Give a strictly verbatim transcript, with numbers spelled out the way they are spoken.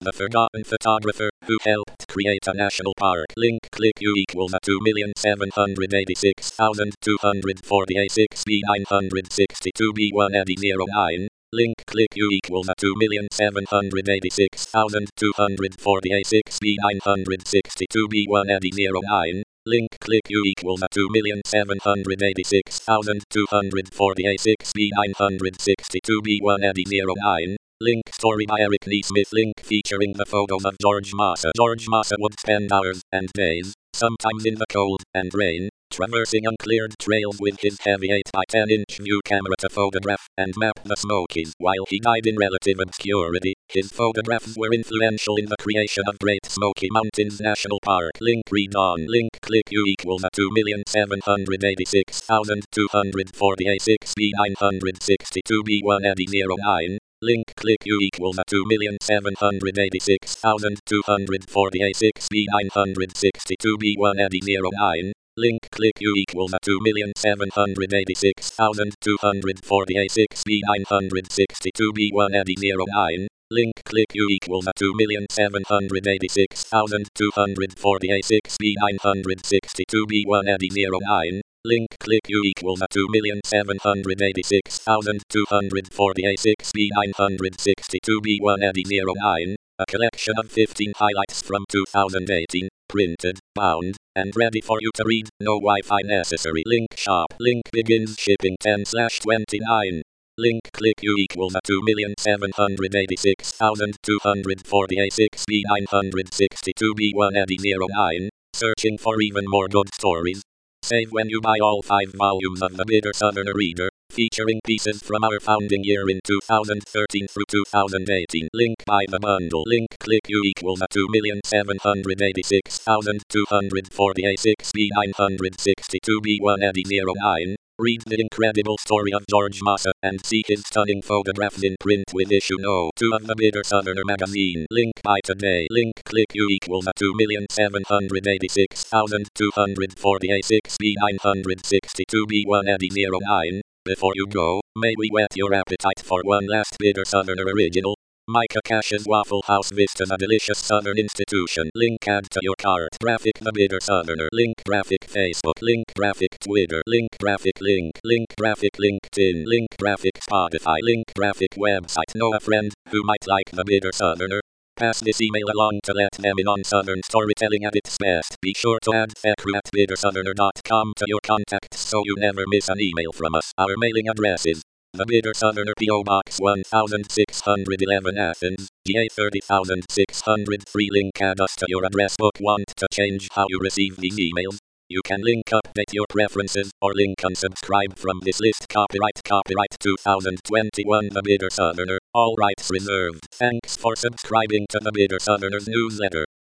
The forgotten photographer who helped create a national park. Link click U equals a two million seven hundred eighty-six thousand two hundred forty-eight six B nine hundred sixty-two B one eighty zero nine. Link click U equals a two million seven hundred eighty-six thousand two hundred forty-eight six B nine hundred sixty-two B one eighty zero nine. Link click U equals a two million seven hundred eighty-six thousand two hundred forty-eight six B nine hundred sixty-two B one eighty zero nine. Link story by Eric Neesmith. Link featuring the photos of George Massa. George Massa would spend hours and days, sometimes in the cold and rain, traversing uncleared trails with his heavy eight by ten inch view camera to photograph and map the Smokies. While he died in relative obscurity, his photographs were influential in the creation of Great Smoky Mountains National Park. Link read on. Link click U equals a two million seven hundred eighty-six thousand two hundred forty-eight six B nine hundred sixty-two B one eighty zero nine. Link click U equals a two million seven hundred eighty-six thousand two hundred forty-eight six B nine hundred sixty-two B one eighty zero nine. Link click U equals a two million seven hundred eighty-six thousand two hundred forty-eight six B nine hundred sixty-two B one eighty zero nine. Link click U equals a two million seven hundred eighty-six thousand two hundred forty-eight six B nine hundred sixty-two B one eighty zero nine. Link click U equals a two million seven hundred eighty-six thousand two hundred forty-eight six B nine hundred sixty-two B one eighty zero nine. A collection of fifteen highlights from two thousand eighteen, printed, bound, and ready for you to read. No Wi-Fi necessary. Link shop. Link begins shipping ten twenty-nine. Link click U equals a two million seven hundred eighty-six thousand two hundred forty-eight six B nine hundred sixty-two B one eighty zero nine. Searching for even more good stories? Save when you buy all five volumes of The Bitter Southerner Reader, featuring pieces from our founding year in two thousand thirteen through two thousand eighteen. Link buy the bundle. Link click U equals a two million seven hundred eighty-six thousand two hundred forty-eight six B nine hundred sixty-two B one eighty zero nine. Read the incredible story of George Massa and see his stunning photographs in print with issue no two of The Bitter Southerner magazine. Link buy today. Link click U equals a two million seven hundred eighty-six thousand two hundred forty-eight six B nine hundred sixty-two B one eighty zero nine. Before you go, may we whet your appetite for one last Bitter Southerner original? Micah Cash's Waffle House Vista's a delicious Southern institution. Link add to your cart. Graphic The Bitter Southerner. Link graphic Facebook. Link graphic Twitter. Link graphic link. Link graphic LinkedIn. Link graphic Spotify. Link graphic website. Know a friend who might like The Bitter Southerner? Pass this email along to let them in on Southern storytelling at its best. Be sure to add thecru at bitter southerner dot com to your contacts so you never miss an email from us. Our mailing address is The Bitter Southerner, P O Box one six one one Athens, G A thirty thousand six hundred three. Link add us to your address book. Want to change how you receive these emails? You can link update your preferences or link unsubscribe from this list. Copyright Copyright two thousand twenty-one The Bitter Southerner. All rights reserved. Thanks for subscribing to The Bitter Southerner's newsletter.